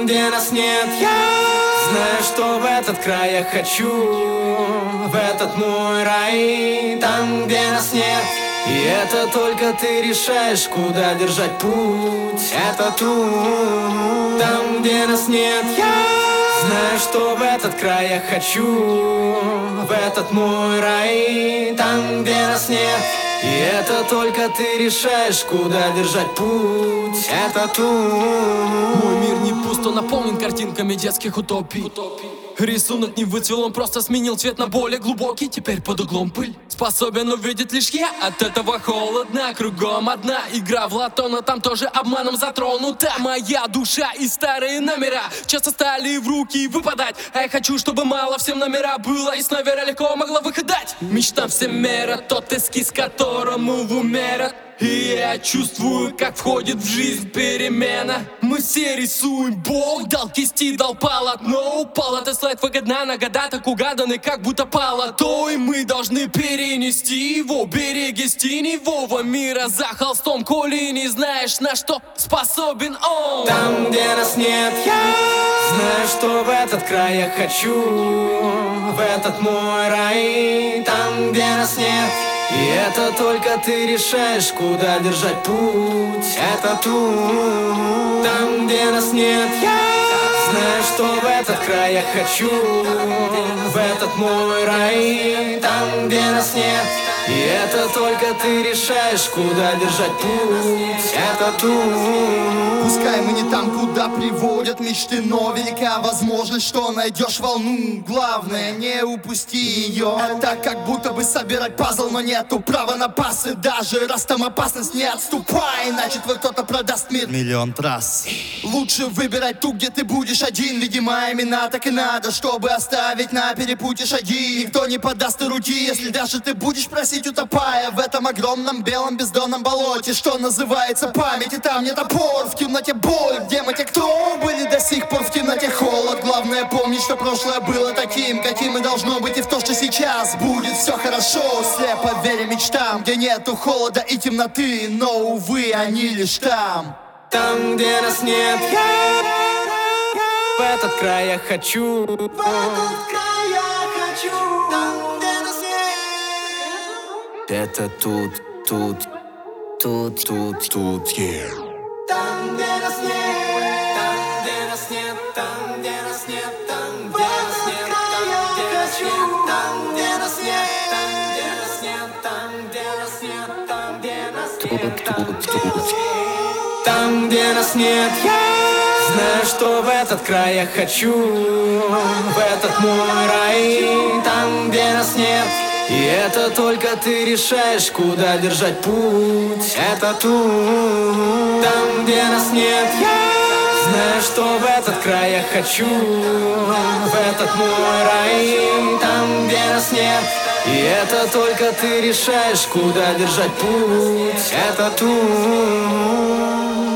где нас нет, я знаю, что в этот край я хочу, в этот мой рай. Там, где нас нет, и это только ты решаешь, куда держать путь. Это тут. Там, где нас нет, я знаю, что в этот край я хочу, в этот мой рай. Там, где нас нет, и это только ты решаешь, куда держать путь. Это тут. Мой мир не пуст, он наполнен картинками детских утопий. Рисунок не выцвел, он просто сменил цвет на более глубокий. Теперь под углом пыль способен увидеть лишь я. От этого холодно, кругом одна игра в лото, но там тоже обманом затронута моя душа. И старые номера часто стали в руки выпадать. А я хочу, чтобы мало всем номера было, и с номера легко могла выходать. Мечтам всем мера, тот эскиз, которому в уме. И я чувствую, как входит в жизнь перемена. Мы все рисуем, Бог дал кисти, дал полотно. Упал этот слайд выгодно на года, так угаданы, как будто полото. И мы должны перенести его, береги теневого мира за холстом, коли не знаешь, на что способен он. Там, где нас нет, я знаю, что в этот край я хочу, в этот мой рай. Там, где нас нет, и это только ты решаешь, куда держать путь. Это тут. Там, где нас нет, я знаю, что в этот край я хочу, в этот мой рай. Там, где нас нет, и это только ты решаешь, куда держать путь. Это тут. Пускай мы не там, куда приводят мечты, но велика возможность, что найдешь волну. Главное, не упусти ее. Это как будто бы собирать пазл, но нету права на пасы. Даже раз там опасность, не отступай, иначе твой кто-то продаст мир миллион раз. Лучше выбирай ту, где ты будешь один. Видимо, именно так и надо, чтобы оставить на перепутье шаги. Никто не подаст и руки, если даже ты будешь просить, утопая в этом огромном белом бездонном болоте, что называется память. И там нет опор, в темноте боль. Где мы те, кто были до сих пор, в темноте холод. Главное помнить, что прошлое было таким, каким и должно быть, и в то, что сейчас будет все хорошо. Слепо веря мечтам, где нету холода и темноты, но, увы, они лишь там. Там, где нас нет, я в этот край я хочу, в этот край я хочу. Там, где нас нет, это тут, тут, yeah. Там, где нас нет, там, где нас нет, там, где нас нет, там, где нас нет, там, где нас нет, там, где нас нет, там, где нас нет, там, где нас нет, там, где нас нет. Там, где нас нет, я знаю, что в этот край я хочу, в этот мой рай. Там, где нас нет, и это только ты решаешь, куда держать путь. Это тут. Там, где нас нет, я знаю, что в этот край я хочу, в этот мой рай. Там, где нас нет, и это только ты решаешь, куда держать путь. Это тут.